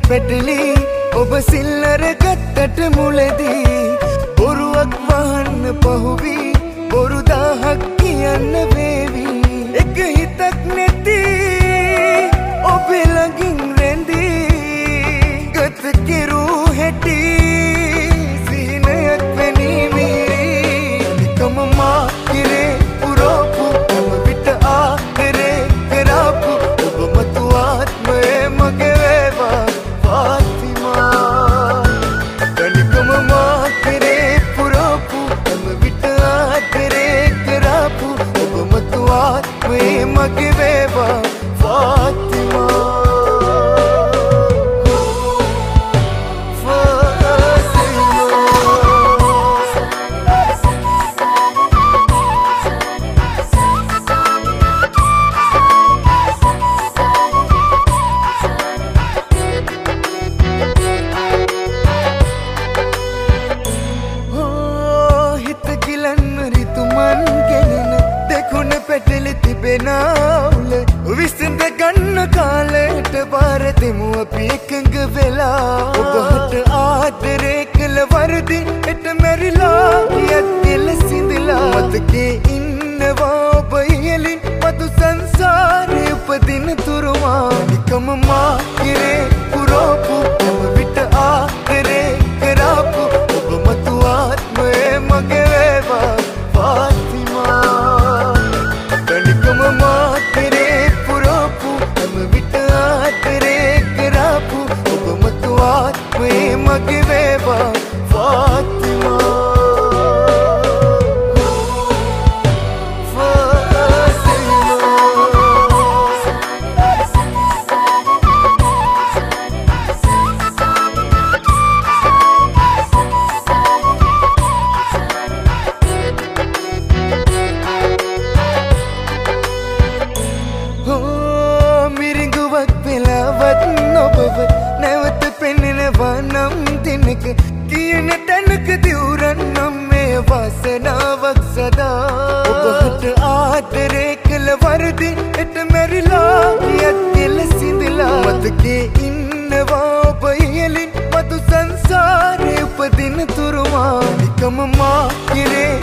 පැටලි ඔබ සිල්ලර ගත්තට මුලදී බොරුවක් වහන්න පහුවී බොරු 1000ක් කියන්න වේවි එක හිතක් නැති ඔබේ ළඟින් රැඳී ගත කෙරූ හැටි සිහිනයක් වැනි මිහිරි නිකම මා කිරේ පුරෝපු හැම විට ආදරේ කරාපු ඔබ මතු ආත්මයේ මගේ වේවා ෆාතිමා නිකම මා කිරේ පුරෝපු හැම විට ආදරේ කරාපු ඔබ මතු ආත්මයේ මගේ වේවා ෆාතිමා තිබෙනවුල විසඳ ගන්න කාලයට බාර දෙමු අපි එකඟ වෙලා ඔබට ආදරේ කළ වරදි එට මැරිලා යත් කෙලසිඳලා මතකේ ඉන්නවා ඔබ ඉහලින් මතු සංසාරේ උපදින තුරුමා නිකම මා කිරේ පුරෝපු හැම විට ආදරේ කරාපු ඔබ මතු ආත්මයේ මගේ වේවා ෆාතිමා මා කරේ පුරෝපු හැම විට ආදරේ කරාපු ඔබ මතු ආත්මයේ මගේ වේවා ෆාතිමා නැවත පෙනෙනවා නම් දිනක කියන තැනක දිවුරන්නම් මේ වාසනාවක් සදා ඔබට ආදරේ කළ වරදි එට මැරිලා යත් කෙලසිඳලා මතකේ ඉන්නවා ඔබ ඉහලින් මතු සංසාරේ උපදින තුරුමා නිකම මා කිරේ